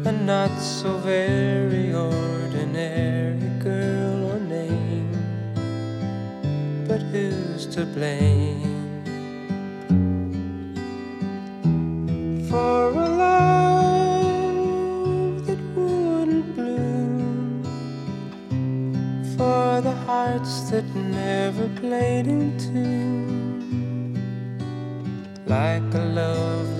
a not so very ordinary girl or name, but who's to blame for a love that wouldn't bloom, for the hearts that never played in tune, like a love